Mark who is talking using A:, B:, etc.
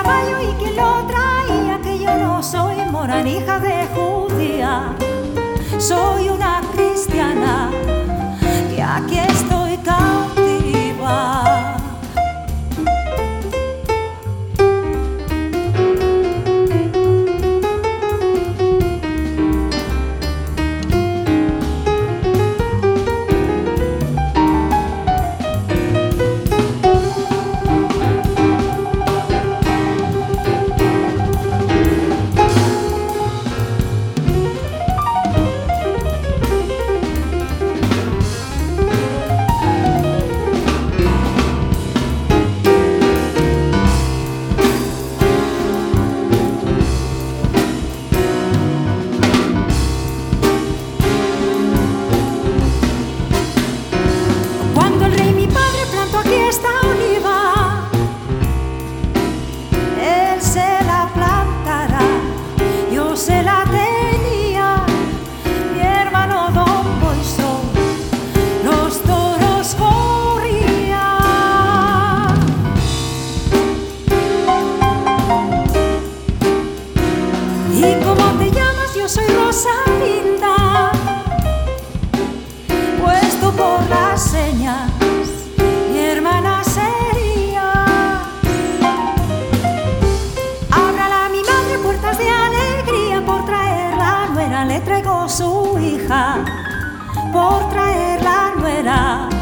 A: caballo y quién lo traía, que yo no soy morana, hija de judía. Soy una cristiana que aquí estoy cautiva. ¿Y cómo te llamas? Yo soy Rosalinda, puesto por las señas, mi hermana sería. Ábrala a mi madre puertas de alegría, por traer la nuera le traigo su hija, por traer la nuera